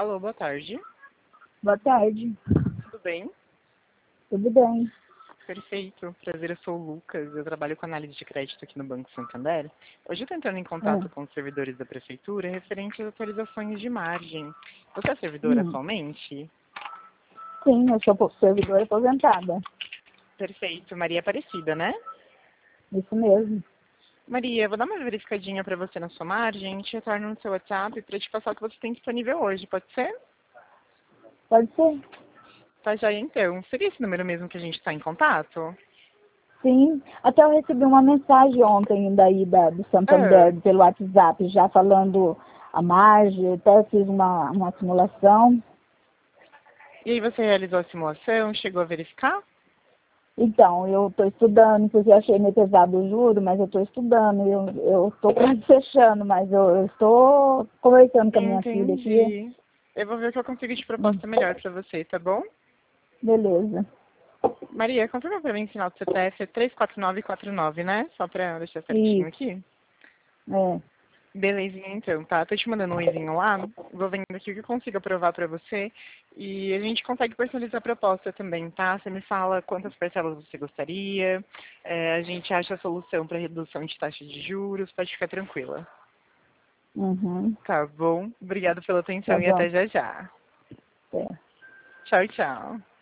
Alô, boa tarde. Boa tarde. Tudo bem? Tudo bem? Perfeito. Prazer, eu sou o Lucas. Eu trabalho com análise de crédito aqui no Banco Santander. Hoje eu estou entrando em contato com os servidores da prefeitura referente às atualizações de margem. Você é servidora atualmente? Sim, eu sou servidora aposentada. Perfeito. Maria Aparecida, né? Isso mesmo. Maria, eu vou dar uma verificadinha para você na sua margem, te retorno no seu WhatsApp para te passar o que você tem disponível hoje, pode ser? Pode ser? Tá já então. Seria esse número mesmo que a gente está em contato? Sim. Até eu recebi uma mensagem ontem daí do Ah, Santander pelo WhatsApp, já falando a margem, até fiz uma simulação. e aí você realizou a simulação, chegou a verificar? Então, eu estou estudando, porque eu achei meio pesado o juro, mas eu estou estudando. Eu estou quase fechando, mas eu estou conversando com a minha filha aqui. Entendi. Eu vou ver o que eu consigo de proposta melhor para você, tá bom? Beleza. Maria, confirma para mim o sinal do CPF é 34949, né? Só para deixar certinho Isso. aqui. É. Belezinha, então, tá? Tô te mandando um oizinho lá. Vou vendo aqui o que eu consigo aprovar pra você. E a gente consegue personalizar a proposta também, tá? Você me fala quantas parcelas você gostaria. A gente acha a solução para redução de taxa de juros. Pode ficar tranquila. Uhum. Tá bom? Obrigada pela Tá atenção e bom. até já já. É. Tchau, tchau.